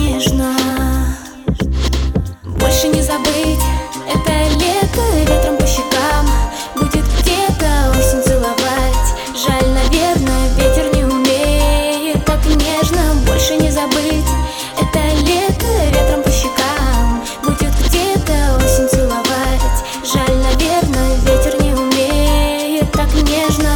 нежно. Больше не забыть это лето, ветром по щекам будет где-то осень целовать. Жаль, наверное, ветер не умеет так нежно. Больше не забыть это лето, ветром по щекам будет где-то осень целовать. Жаль, наверное, ветер не умеет так нежно.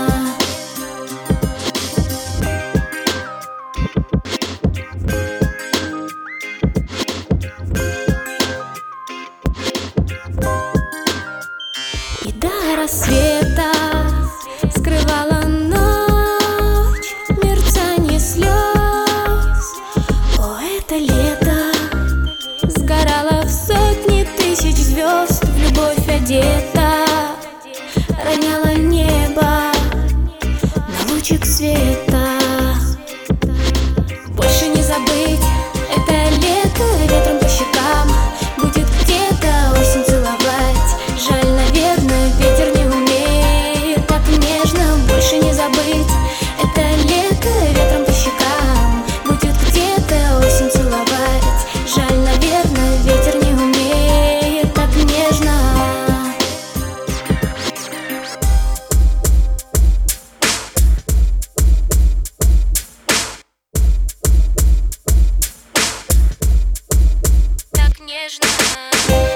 И до рассвета скрывала ночь мерцание слез. О, это лето сгорало в сотни тысяч звезд, в любовь одета, роняла небо на лучик света. Больше не забыть это лето, ветром по щекам будет где-то осень целовать. Жаль, наверное, ветер не умеет так нежно. Больше не забыть это лето, ветром по щекам будет где-то осень целовать. Жаль, наверное, ветер не умеет так нежно. Так нежно.